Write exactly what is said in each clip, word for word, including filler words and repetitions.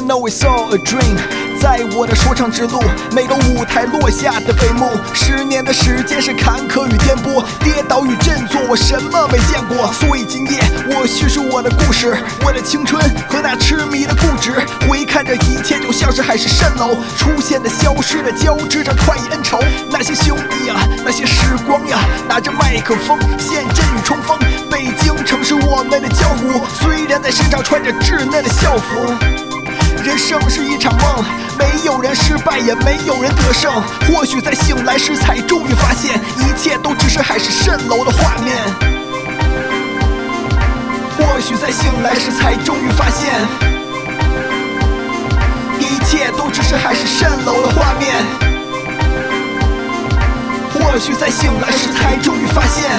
know it's all a dream， 在我的说唱之路，每个舞台落下的帷幕，十年的时间是坎坷与颠簸，跌倒与振作，我什么没见过。所以今夜我叙述我的故事，我的青春和那痴迷的固执。回看这一切，就像是海市蜃楼，出现的、消失的，交织着快意恩仇。那些兄弟呀，那些时光呀，拿着麦克风，现阵与冲锋。北京城是我们的江湖，虽然在身上穿着稚嫩的校服。人生是一场梦，没有人失败，也没有人得胜。或许在醒来时，才终于发现，一切都只是海市蜃楼的画面。或许在醒来时，才终于发现，一切都只是海市蜃楼的画面。或许在醒来时，才终于发现，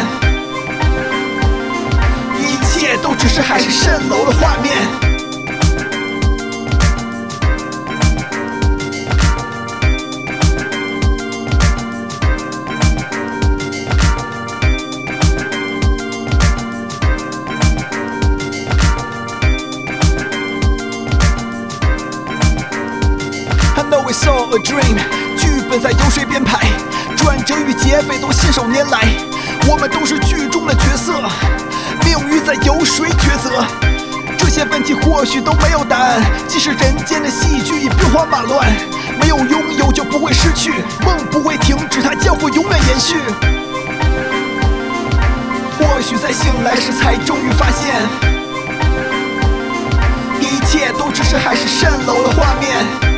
一切都只是海市蜃楼的画面。I know it's all a dream， 剧本在由谁编排，转折与结尾都信手拈来。我们都是剧中的角色，命运在由谁抉择？这些问题或许都没有答案。即使人间的戏剧已兵荒马乱，没有拥有就不会失去，梦不会停止，它将会永远延续。或许在醒来时，才终于发现，一切都只是海市蜃楼的画面。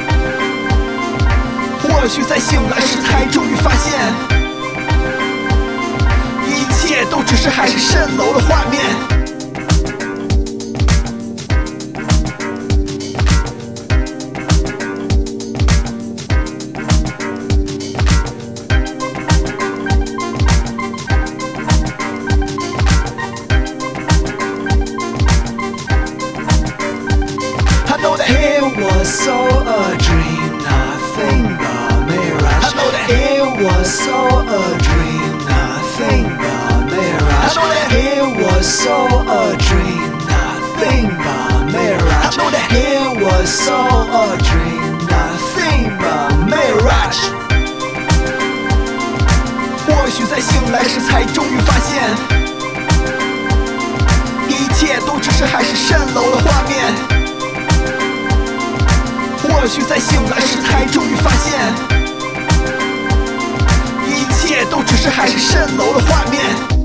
或许在醒来时，才终于发现，一切都只是海市蜃楼的画面。I know that it was so a dream, nothing but mirage. I know that it was so a dream, nothing but mirage. I know that it was so a dream, nothing but mirage. I know that it was so a dream, nothing but mirage. 或许在醒来时，才终于发现，一切都只是海市蜃楼的画面。或许在醒来时，才终于发现，一切都只是海市蜃楼的画面。